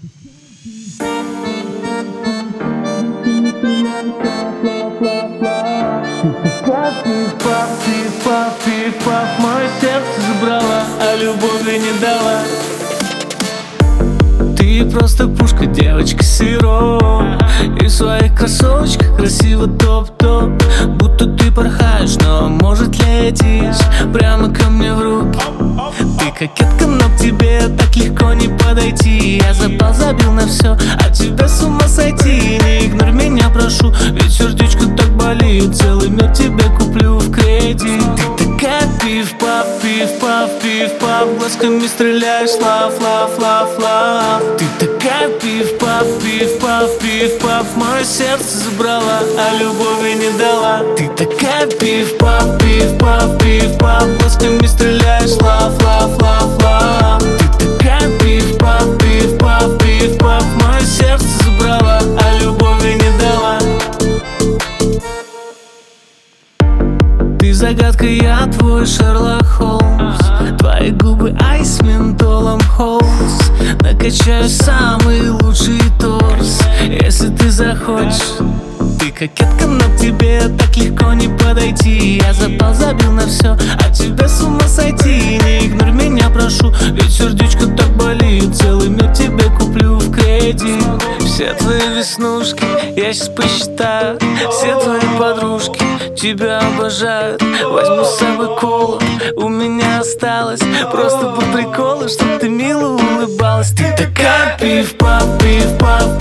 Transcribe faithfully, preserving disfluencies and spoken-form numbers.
Пиф-паф, пиф-паф, пиф-паф, мое сердце забрала, а любови не дала. Ты просто пушка, девочка-сироп, и в своих кроссовочках красиво топ-топ. Будто ты порхаешь, но может летишь прямо ко мне в руки. Ты кокетка, но к тебе так легко не подойти. Я запал, забил на все, от тебя с ума сойти. Не игнорь меня, прошу, ведь сердечко так болит. Целый мир тебе куплю в кредит. Ты такая пиф-паф, пиф-паф, пиф-паф, глазками стреляешь, лав, лав, лав, лав. Ты такая пиф-паф, пиф-паф, пиф-паф, мое сердце забрала, а любови не дала. Ты такая пиф-паф, пиф-паф, пиф-паф, глазками стреляешь, лав, лав, лав, лав. Ты такая пиф-паф, пиф-паф, пиф-паф, мое сердце забрала, а любови не дала. Ты загадка, я твой Шерлок Холмс. Твои губы айс с ментолом Холмс. Накачаю самый лучший торс, если ты захочешь. Ты кокетка, но к тебе так легко не подойти. Я запал, забил на все, от тебя с ума сойти. Не игнорь меня, прошу, ведь сердечко так болит. Целый мир тебе куплю в кредит. Все твои веснушки я сейчас посчитаю. Все твои подружки тебя обожают. Возьму с собой колу, у меня осталось просто по приколу, чтоб ты мило улыбалась. Ты такая пиф-паф, пиф-паф,